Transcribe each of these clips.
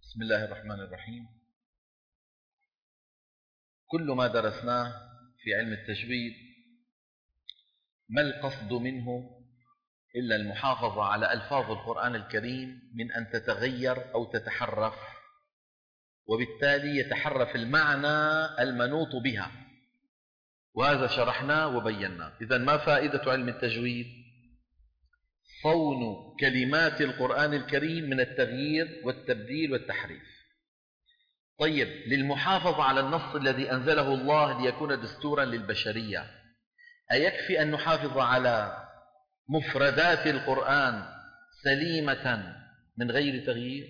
بسم الله الرحمن الرحيم. كل ما درسناه في علم التجويد ما القصد منه إلا المحافظة على ألفاظ القرآن الكريم من أن تتغير أو تتحرف، وبالتالي يتحرف المعنى المنوط بها، وهذا شرحناه وبيناه. إذن ما فائدة علم التجويد؟ صون كلمات القرآن الكريم من التغيير والتبديل والتحريف. طيب، للمحافظة على النص الذي أنزله الله ليكون دستورا للبشرية، أيكفي أن نحافظ على مفردات القرآن سليمة من غير تغيير؟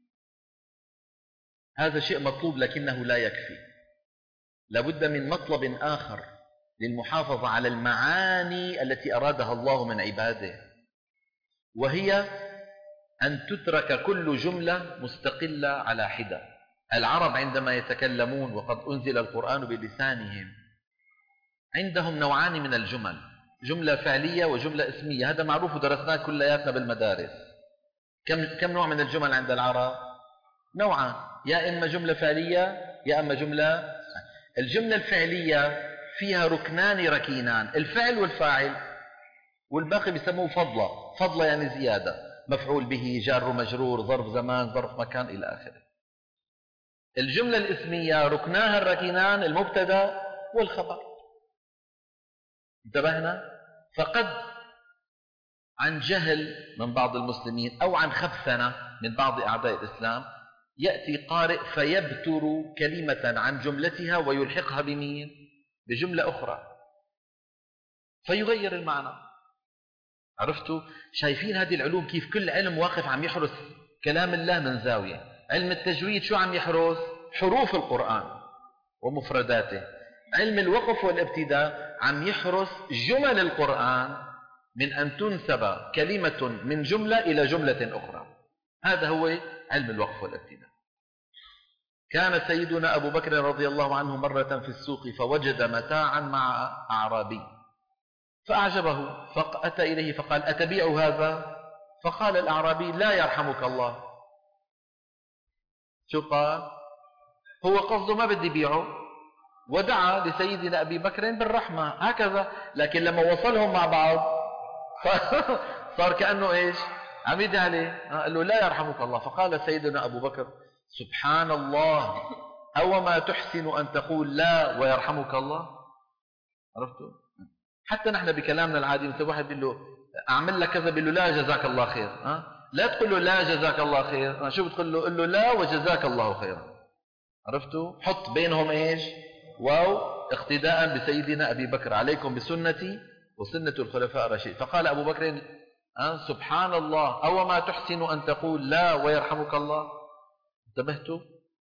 هذا شيء مطلوب لكنه لا يكفي، لابد من مطلب آخر للمحافظة على المعاني التي أرادها الله من عباده، وهي أن تترك كل جملة مستقلة على حدة. العرب عندما يتكلمون وقد أنزل القرآن بلسانهم عندهم نوعان من الجمل، جملة فعلية وجملة اسمية. هذا معروف ودرسناه كلياتنا بالمدارس. كم نوع من الجمل عند العرب؟ نوعان، يا إما جملة فعلية يا إما جملة. الجملة الفعلية فيها ركنان ركينان، الفعل والفاعل، والباقي بيسموه فضلة. فضلة يعني زيادة، مفعول به، جار مجرور، ظرف زمان، ظرف مكان، إلى آخره. الجملة الاسمية ركناها الركينان المبتدا والخبر. انتبهنا؟ فقد عن جهل من بعض المسلمين أو عن خبثنة من بعض أعداء الإسلام يأتي قارئ فيبتر كلمة عن جملتها ويلحقها بمين؟ بجملة أخرى، فيغير المعنى. عرفتوا؟ شايفين هذه العلوم كيف كل علم واقف عم يحرس كلام الله من زاوية. علم التجويد شو عم يحرس؟ حروف القرآن ومفرداته. علم الوقف والابتداء عم يحرس جمل القرآن من أن تنسب كلمة من جملة إلى جملة أخرى. هذا هو علم الوقف والابتداء. كان سيدنا أبو بكر رضي الله عنه مرة في السوق فوجد متاعا مع أعرابي فأعجبه، فأتى إليه فقال: أتبيع هذا؟ فقال الأعرابي: لا يرحمك الله. شو قال؟ هو قصده ما بدي بيعه، ودعا لسيدنا أبي بكر بالرحمة هكذا. لكن لما وصلهم مع بعض صار كأنه إيش؟ عم يدعي عليه، قال له: لا يرحمك الله. فقال سيدنا أبو بكر: سبحان الله، أو ما تحسن أن تقول لا ويرحمك الله؟ عرفتوا؟ حتى نحن بكلامنا العادي مثل واحد بيقول له أعمل لك كذا، بيقول له: لا جزاك الله خير. لا تقول له لا جزاك الله خير، شو بتقول له؟ قل له: لا وجزاك الله خيرا. عرفتوا؟ حط بينهم إيش؟ واو، اقتداء بسيدنا أبي بكر. عليكم بسنتي وسنة الخلفاء الراشدين. فقال أبو بكر: سبحان الله، أو ما تحسن أن تقول لا ويرحمك الله؟ انتبهتوا؟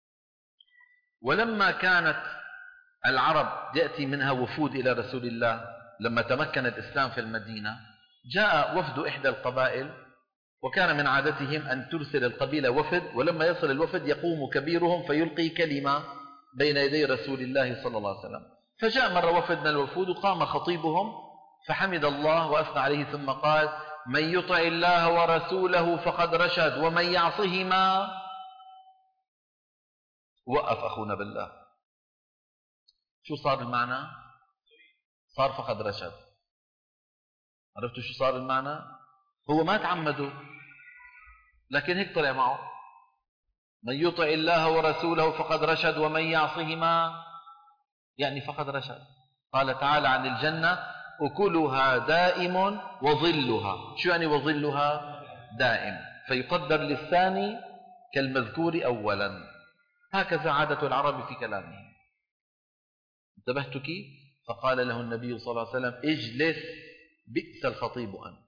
ولما كانت العرب يأتي منها وفود إلى رسول الله لما تمكن الإسلام في المدينة، جاء وفد إحدى القبائل، وكان من عادتهم أن ترسل القبيلة وفد، ولما يصل الوفد يقوم كبيرهم فيلقي كلمة بين يدي رسول الله صلى الله عليه وسلم. فجاء مرة وفد من الوفود وقام خطيبهم فحمد الله وأثنى عليه ثم قال: من يطع الله ورسوله فقد رشد ومن يعصهما. وقف أخونا بالله، شو صار المعنى؟ صار فقد رشد. عرفتوا شو صار المعنى؟ هو ما تعمده لكن هيك طلع معه: من يطع الله ورسوله فقد رشد ومن يعصهما يعني فقد رشد. قال تعالى عن الجنة: أكلها دائم وظلها. شو يعني وظلها؟ دائم، فيقدر للثاني كالمذكور أولا. هكذا عادة العرب في كلامهم. انتبهت كيف؟ فقال له النبي صلى الله عليه وسلم: اجلس، بئس الخطيب أنت.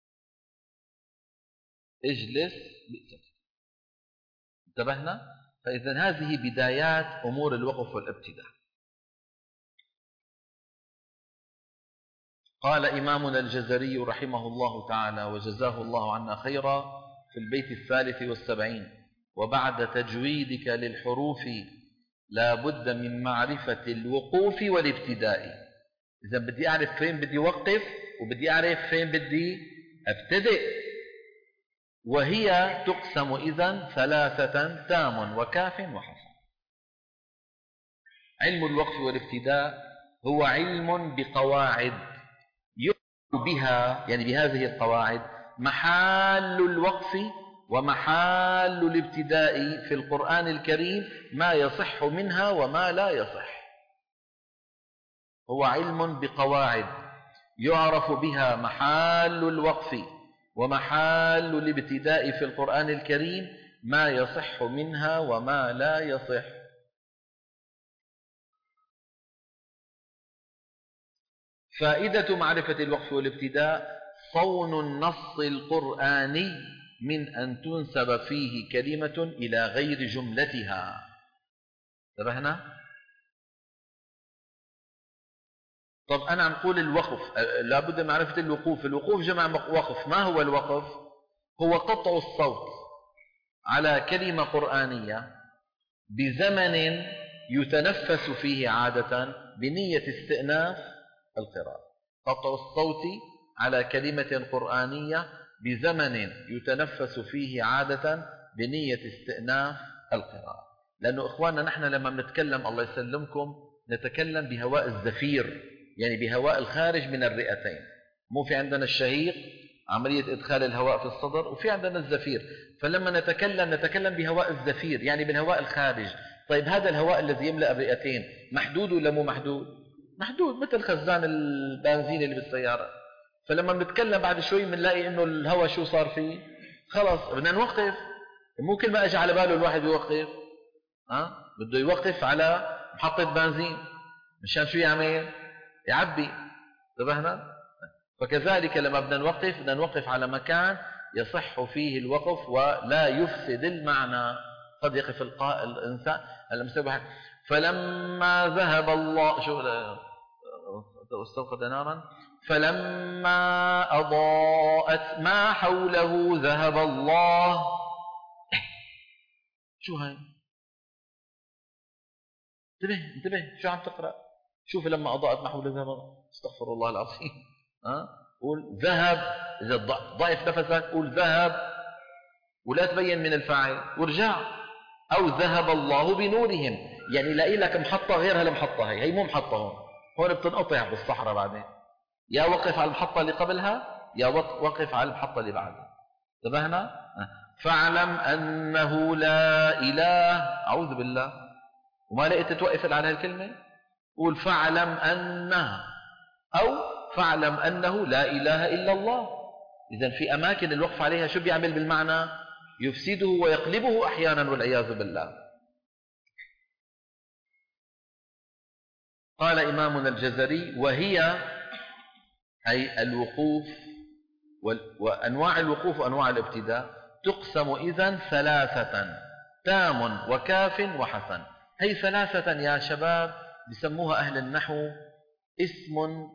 اجلس بئس الخطيب. انتبهنا؟ فإذا هذه بدايات أمور الوقف والابتداء. قال إمامنا الجزري رحمه الله تعالى وجزاه الله عنا خيرا في البيت 73: وبعد تجويدك للحروف لا بد من معرفة الوقوف والابتداء. إذا بدي أعرف فين بدي وقف وبدي أعرف فين بدي أبتدئ. وهي تقسم إذن ثلاثة: تام وكاف وحسن. علم الوقف والابتداء هو علم بقواعد يعرف بها، يعني بهذه القواعد، محال الوقف ومحال الابتداء في القرآن الكريم، ما يصح منها وما لا يصح. هو علم بقواعد يعرف بها محال الوقف ومحال الابتداء في القرآن الكريم، ما يصح منها وما لا يصح. فائدة معرفة الوقف والابتداء: صون النص القرآني من أن تنسب فيه كلمة إلى غير جملتها. انتبهنا؟ طب أنا عم قول الوقف، لابد من معرفة الوقوف. الوقوف جمع وقف. ما هو الوقف؟ هو قطع الصوت على كلمة قرآنية بزمن يتنفس فيه عادة بنية استئناف القراءة. قطع الصوت على كلمة قرآنية بزمن يتنفس فيه عادة بنية استئناف القراءة. لأنه إخواننا نحن لما بنتكلم، الله يسلمكم، نتكلم بهواء الزفير، يعني بهواء الخارج من الرئتين. مو في عندنا الشهيق، عملية إدخال الهواء في الصدر، وفي عندنا الزفير. فلما نتكلم بهواء الزفير، يعني بالهواء الخارج. طيب هذا الهواء الذي يملأ الرئتين محدود ولا مو محدود؟ محدود، مثل خزان البنزين اللي بالسيارة. فلما بنتكلم بعد شوي بنلاقي انه الهواء شو صار فيه؟ خلص بدنا نوقف. مو كل ما اجى على باله الواحد يوقف، بده يوقف على محطة بنزين مشان شو يعمل؟ يعبي. انتبهنا؟ فكذلك لما بدنا نوقف على مكان يصح فيه الوقف ولا يفسد المعنى. قد يقف الإنسان المسبح فلما ذهب الله شو استوقد نارا فلما أضاءت ما حوله ذهب الله. شو هاي؟ انتبه شو عم تقرأ؟ شوف لما أضاءت ما حوله ذهب الله. استغفر الله العظيم. قول ذهب. إذا ضعف نفسك قول ذهب ولا تبين من الفاعل وارجع. أو ذهب الله بنورهم، يعني لاقي لك محطة غير هالمحطة. هي مو محطة. هون بتنقطع بالصحراء بعدين. يا وقف على المحطة اللي قبلها يا وقف على المحطة اللي بعدها. انتبهنا؟ فاعلم أنه لا إله. أعوذ بالله. وما لقيت توقف على هالكلمة؟ قول فاعلم أنها، أو فاعلم أنه لا إله إلا الله. إذن في أماكن الوقف عليها شو بيعمل بالمعنى؟ يفسده ويقلبه أحيانا والعياذ بالله. قال إمامنا الجزري: وهي أي الوقوف وأنواع الوقوف وأنواع الابتداء تقسم إذن ثلاثة: تام وكاف وحسن. هي ثلاثة يا شباب بسموها أهل النحو اسم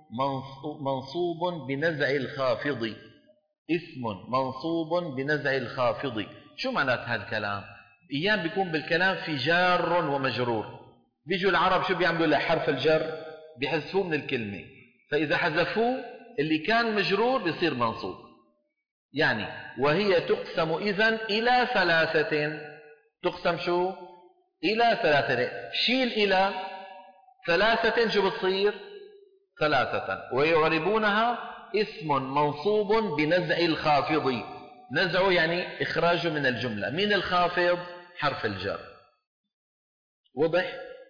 منصوب بنزع الخافض. اسم منصوب بنزع الخافض. شو معنات هذا الكلام؟ أيام بيكون بالكلام في جار ومجرور، بيجوا العرب شو بيعملوا لحرف الجر؟ بيحذفوه من الكلمة. فإذا حذفوه اللي كان مجرور بيصير منصوب. يعني وهي تقسم إذن إلى ثلاثة. تقسم شو؟ إلى ثلاثة. شيل إلى ثلاثة شو بتصير؟ ثلاثة. ويعربونها اسم منصوب بنزع الخافض. نزعه يعني إخراجه من الجملة. من الخافض؟ حرف الجر. وضح؟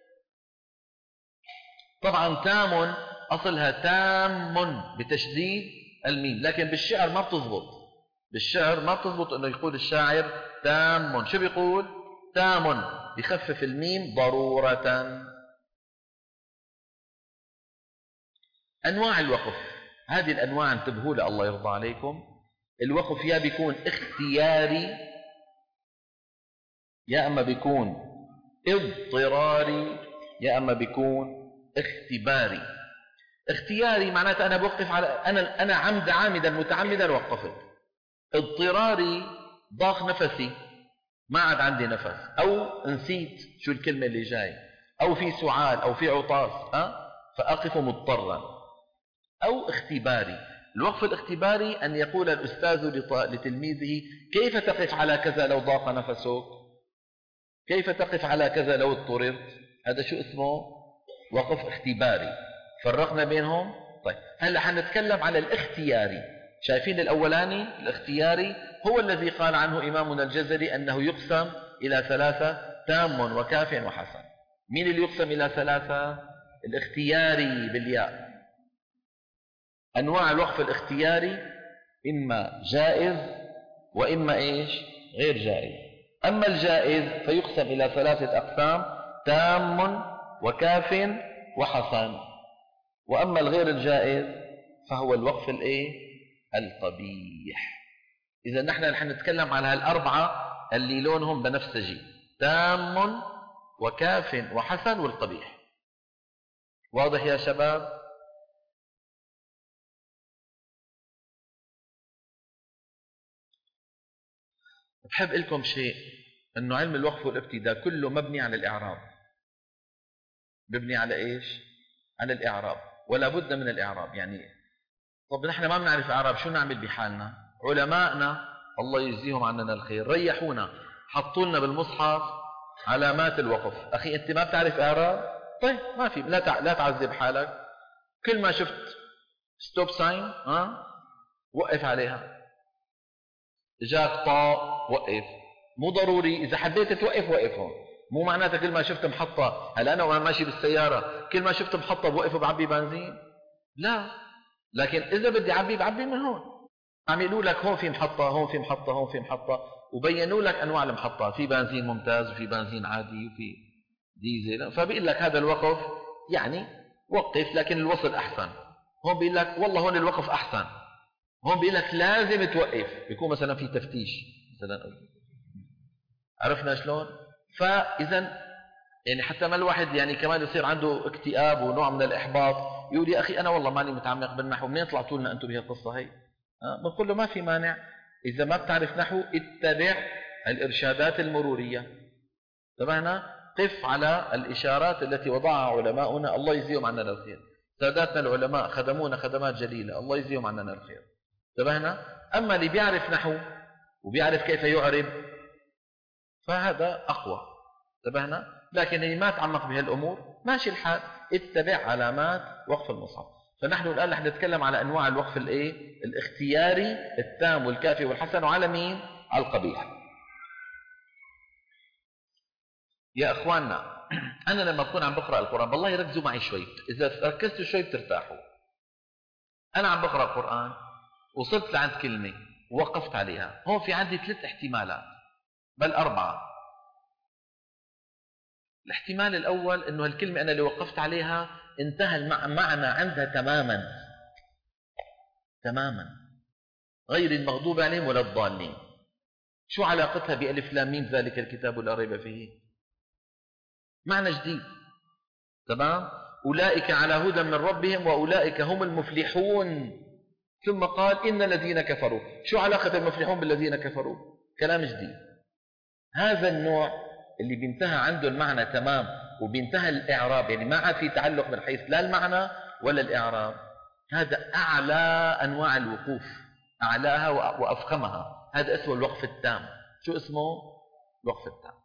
طبعا تام أصلها تام بتشديد الميم، لكن بالشعر ما بتزبط. بالشعر ما بتزبط أنه يقول الشاعر تام. شو بيقول؟ تام، بخفف الميم ضرورة. أنواع الوقف، هذه الأنواع انتبهوا لها الله يرضى عليكم. الوقف يا بيكون اختياري يا أما بيكون اضطراري يا أما بيكون اختباري. اختياري معناته أنا بوقف على أنا عامدا متعمدا وقفت. اضطراري ضاق نفسي ما عاد عندي نفس، أو نسيت شو الكلمة اللي جاي، أو في سعال أو في عطاس فأقف مضطرا. أو اختباري الوقف الاختباري أن يقول الأستاذ لتلميذه: كيف تقف على كذا لو ضاق نفسك؟ كيف تقف على كذا لو اضطررت؟ هذا شو اسمه؟ وقف اختباري. فرقنا بينهم. طيب هلا حنتكلم على الاختياري. شايفين الأولاني الاختياري هو الذي قال عنه إمامنا الجزري أنه يقسم إلى ثلاثة: تام وكاف وحسن. مين اللي يقسم إلى ثلاثة؟ الاختياري بالياء. أنواع الوقف الاختياري إما جائز وإما إيش؟ غير جائز. أما الجائز فيقسم إلى ثلاثة أقسام: تام وكاف وحسن. وأما الغير الجائز فهو الوقف القبيح. إذا نحن رح نتكلم على هالأربعة اللي لونهم بنفسجي: تام وكاف وحسن والقبيح. واضح يا شباب؟ بحب لكم شيء، أنه علم الوقف والابتداء كله مبني على الإعراب. مبني على إيش؟ على الإعراب، ولا بد من الإعراب. يعني طب نحن ما بنعرف إعراب، شو نعمل بحالنا؟ علماءنا الله يجزيهم عننا الخير ريحونا، حطوا لنا بالمصحف علامات الوقف. أخي أنت ما بتعرف إعراب؟ طيب ما في، لا تعذب حالك. كل ما شفت ستوب ساين وقف عليها. جاك طاء وقف. مو ضروري إذا حبيت توقف وقف هون، مو معناتها كل ما شفت محطة. هلا أنا وأنا ماشي بالسيارة كل ما شفت محطة بوقف وبعبي بنزين؟ لا. لكن إذا بدي أعبي بعبي من هون. عملوا لك هون في محطة، هون في محطة، هون في محطة، وبينوا لك أنواع المحطات: في بنزين ممتاز وفي بنزين عادي وفي ديزل. فبيقول لك هذا الوقف يعني وقف لكن الوصل أحسن. هون بيقول لك والله هون الوقف أحسن. هون بيقول لك لازم توقف، بيكون مثلا في تفتيش مثلا. عرفنا شلون؟ فإذا يعني حتى ما الواحد يعني كمان يصير عنده اكتئاب ونوع من الإحباط، يقول يا أخي أنا والله ماني متعمق بالنحو، منين طلعتوا لنا أنتم بهالقصة هي؟ بنقول له ما في مانع، إذا ما بتعرف نحو اتبع الإرشادات المرورية. تبعنا قف على الإشارات التي وضعها علماؤنا الله يجزيهم عننا الخير. ساداتنا العلماء خدمونا خدمات جليلة الله يجزيهم عننا الخير. تبعنا. أما اللي بيعرف نحو وبيعرف كيف يعرب فهذا أقوى. تبعنا. لكن اللي ما تعمق بهالأمور ماشي الحال، اتبع علامات وقف المصحف. فنحن الآن رح نتكلم على أنواع الوقف الاختياري: التام والكافي والحسن. وعلى مين؟ على القبيح. يا أخواننا أنا لما أكون عم بقرأ القرآن بالله يركزوا معي شوي، إذا ركزتوا شوي بترتاحوا. أنا عم بقرأ القرآن وصلت لعند كلمة ووقفت عليها، هون في عندي 3 احتمالات بل 4. الاحتمال الأول أنه الكلمة أنا اللي وقفت عليها انتهى المعنى عندها تماما غير المغضوب عليهم ولا الضالين. شو علاقتها بألف لام ميم ذلك الكتاب لا ريب فيه؟ معنى جديد. تمام. أولئك على هدى من ربهم وأولئك هم المفلحون. ثم قال إن الذين كفروا. شو علاقة المفلحون بالذين كفروا؟ كلام جديد. هذا النوع اللي بينتهى عنده المعنى تمام وبينتهى الإعراب، يعني ما عاد في تعلق من حيث لا المعنى ولا الإعراب، هذا أعلى أنواع الوقوف، أعلاها وأفخمها. هذا اسمه الوقف التام. شو اسمه؟ الوقف التام.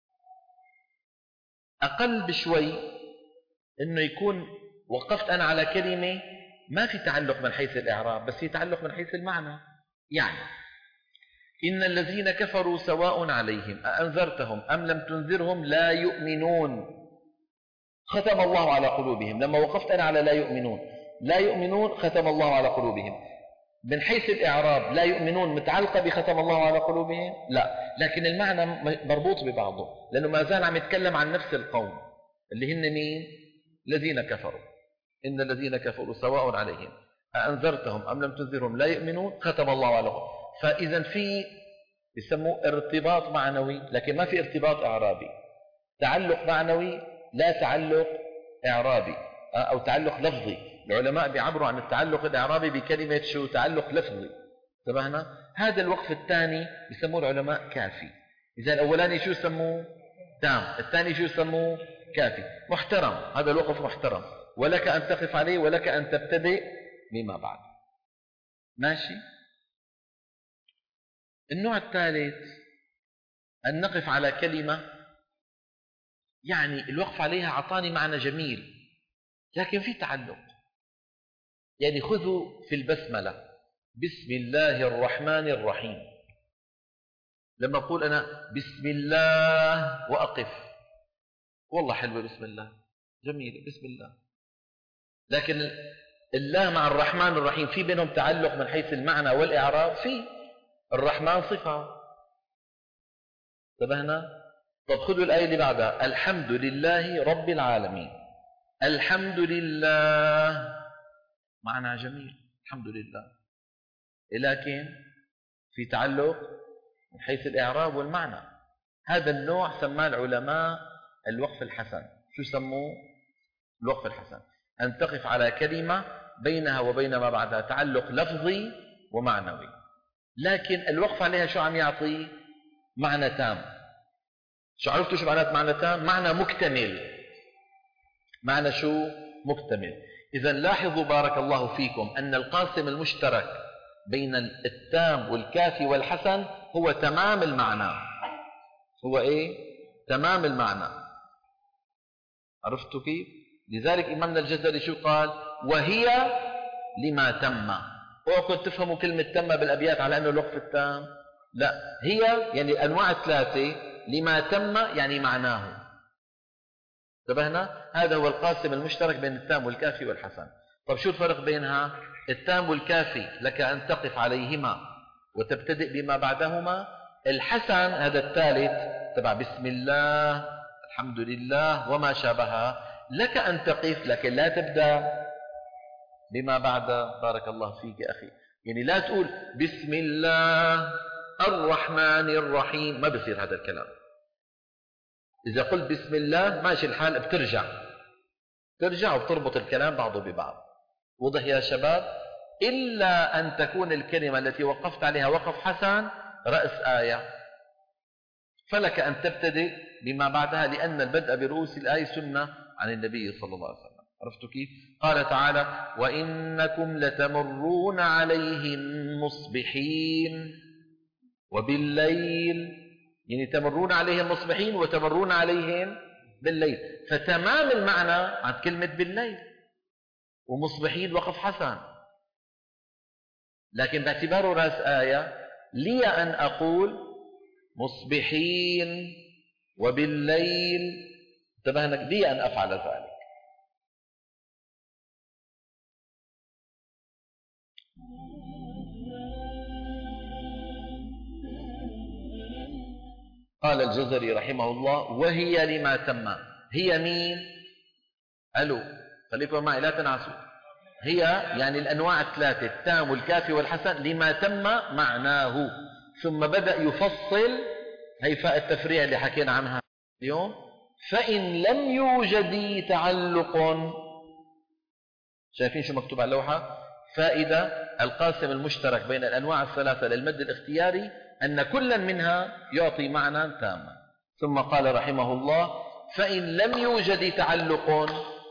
أقل بشوي إنه يكون وقفت أنا على كلمة ما في تعلق من حيث الإعراب بس في تعلق من حيث المعنى. يعني إن الذين كفروا سواء عليهم أأنذرتهم أم لم تنذرهم لا يؤمنون ختم الله على قلوبهم. لما وقفت أنا على لا يؤمنون ختم الله على قلوبهم. من حيث الإعراب لا يؤمنون متعلقة بختم الله على قلوبهم؟ لا، لكن المعنى مربوط ببعضه، لأنه ما زال عم يتكلم عن نفس القوم اللي هن مين؟ الذين كفروا. إن الذين كفروا سواء عليهم أأنذرتهم أم لم تنذرهم لا يؤمنون ختم الله على قلوبهم. فإذا في يسموه ارتباط معنوي لكن ما في ارتباط إعرابي. تعلق معنوي لا تعلق إعرابي أو تعلق لفظي. العلماء بيعبروا عن التعلق الإعرابي بكلمة شو؟ تعلق لفظي. تبعنا. هذا الوقف الثاني بيسموه العلماء كافي. إذا الأولاني شو يسموه؟ تام. الثاني شو يسموه؟ كافي. محترم. هذا الوقف محترم، ولك أن تقف عليه ولك أن تبتدئ بما بعد. ماشي. النوع الثالث أن نقف على كلمة يعني الوقف عليها أعطاني معنى جميل لكن في تعلق. يعني خذوا في البسملة بسم الله الرحمن الرحيم، لما أقول أنا بسم الله وأقف، والله حلوة بسم الله، جميلة بسم الله، لكن الله مع الرحمن الرحيم في بينهم تعلق من حيث المعنى والإعراب. في الرحمن صفة، انتبهنا؟ طب خذوا الآية اللي بعدها الحمد لله رب العالمين. الحمد لله معنى جميل، الحمد لله، لكن في تعلق من حيث الإعراب والمعنى. هذا النوع سماه العلماء الوقف الحسن. شو سموه؟ الوقف الحسن، أن تقف على كلمة بينها وبين ما بعدها تعلق لفظي ومعنوي، لكن الوقف عليها شو عم يعطي؟ معنى تام. شو عرفتوا شو معنات معنى تام؟ معنى مكتمل. معنى شو؟ مكتمل. إذا لاحظوا بارك الله فيكم أن القاسم المشترك بين التام والكافي والحسن هو تمام المعنى. هو إيه؟ تمام المعنى. عرفتوا كيف؟ لذلك إمامنا الجزري شو قال؟ وهي لما تم. اوعوا تفهموا كلمة تم بالأبيات على أنه الوقف التام، لا، هي يعني الأنواع الثلاثة، لما تم يعني معناه. انتبهنا؟ هذا هو القاسم المشترك بين التام والكافي والحسن. طب شو الفرق بينها؟ التام والكافي لك أن تقف عليهما وتبتدئ بما بعدهما. الحسن هذا الثالث تبع بسم الله الحمد لله وما شابهها، لك أن تقف لكن لا تبدأ بما بعد. بارك الله فيك يا أخي. يعني لا تقول بسم الله الرحمن الرحيم، ما بصير هذا الكلام. إذا قلت بسم الله ماشي الحال، بترجع وبتربط الكلام بعضه ببعض. وضح يا شباب؟ إلا أن تكون الكلمة التي وقفت عليها وقف حسن رأس آية، فلك أن تبتدئ بما بعدها، لأن البدء برؤوس الآية سنة عن النبي صلى الله عليه وسلم. عرفتوا كيف؟ قال تعالى وإنكم لتمرون عليهم مصبحين وبالليل، يعني تمرون عليهم مصبحين وتمرون عليهم بالليل. فتمام المعنى عن كلمة بالليل، ومصبحين وقف حسن، لكن باعتباره رأس آية لي أن أقول مصبحين وبالليل. انتبهنا؟ لي أن أفعل ذلك. قال الجزري رحمه الله وهي لما تم. هي مين؟ ألو خليكم معي لا تنعسوا. هي يعني الأنواع الثلاثة التام والكافي والحسن لما تم معناه، ثم بدأ يفصل هيفاء التفريع اللي حكينا عنها اليوم. فإن لم يوجد تعلق، شايفين شو مكتوب على اللوحة؟ فائدة القاسم المشترك بين الأنواع الثلاثة للمد الاختياري أن كلا منها يعطي معنى تاما. ثم قال رحمه الله فإن لم يوجد تعلق،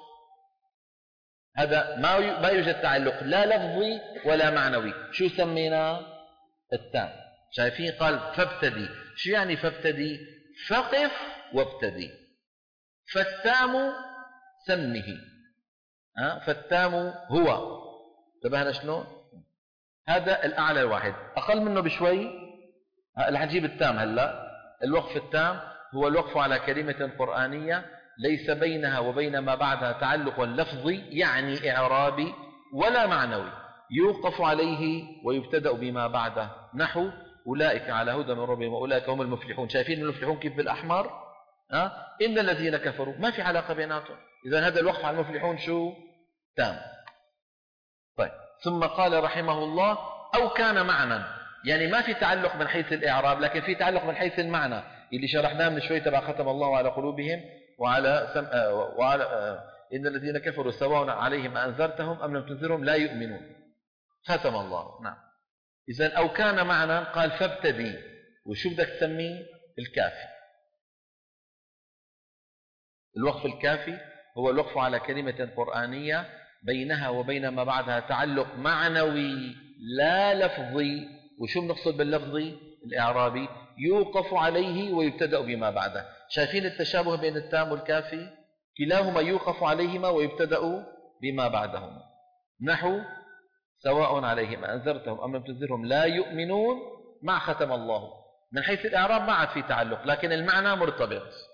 هذا ما يوجد تعلق لا لفظي ولا معنوي، شو سمينا؟ التام. شايفين؟ قال فابتدي. شو يعني فابتدي؟ فقف وابتدي. فالتام سمه، فالتام هو. انتبهنا شلون؟ هذا الأعلى الواحد، أقل منه بشوي اللي حنجيب التام هلا. الوقف التام هو الوقف على كلمة قرآنية ليس بينها وبين ما بعدها تعلق لفظي يعني إعرابي ولا معنوي، يوقف عليه ويبتدأ بما بعده، نحو أولئك على هدى من ربهم وأولئك هم المفلحون. شايفين المفلحون كيف بالأحمر؟ إن الذين كفروا، ما في علاقة بيناتهم. إذا هذا الوقف على المفلحون شو؟ تام. طيب ثم قال رحمه الله أو كان معنى، يعني ما في تعلق من حيث الإعراب لكن في تعلق من حيث المعنى اللي شرحناه من شوي تبع ختم الله على قلوبهم وعلى إن الذين كفروا سواء عليهم أنذرتهم أم لم تنذرهم لا يؤمنون. ختم الله. نعم. إذن أو كان معنى قال فابتدي. وشو بدك تسميه؟ الكافي. الوقف الكافي هو الوقف على كلمة قرآنية بينها وبين ما بعدها تعلق معنوي لا لفظي. وشو بنقصد باللفظي الإعرابي؟ يوقف عليه ويبتدأ بما بعده. شايفين التشابه بين التام والكافي؟ كلاهما يوقف عليهما ويبتدأ بما بعدهما. نحو سواء عليهم أنذرتهم أم لم تنذرهم لا يؤمنون مع ختم الله. من حيث الإعراب ما عاد في تعلق، لكن المعنى مرتبط.